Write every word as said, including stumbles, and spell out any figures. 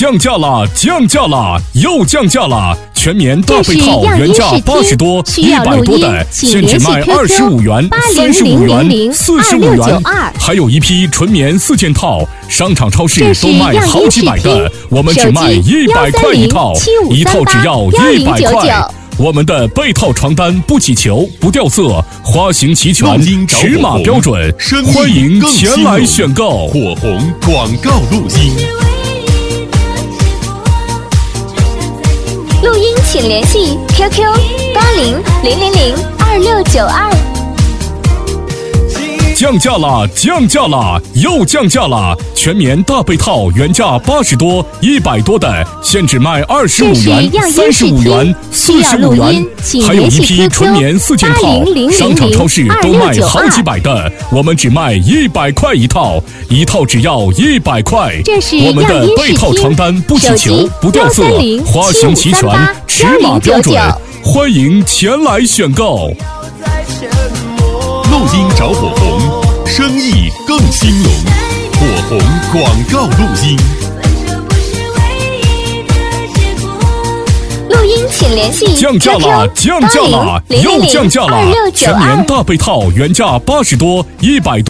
降价啦！降价啦！又降价啦！全棉大被套原价八十多、一百多的，现只卖二十五元、三十五元、四十五元，还有一批纯棉四件套，商场超市都卖好几百的，我们只卖一百块一套，一套只要一百块。我们的被套床单不起球、不掉色，花型齐全，尺码标准，欢迎前来选购。 火红广告录音。 录音请联系 Q Q 八零零零零二六九二。 降价啦！降价啦！又降价啦！全棉大被套原价八十多、一百多的，现只卖二十五元、三十五元、四十五元，还有一批纯棉四件套，商场超市都卖好几百的，我们只卖一百块一套，一套只要一百块。我们的被套床单不起球、不掉色，花型齐全，尺码标准，欢迎前来选购。 录音找火红，生意更兴隆。火红广告录音。 录音请联系降价啦！降价啦！又降价啦！全棉大被套原价八十多、一百多。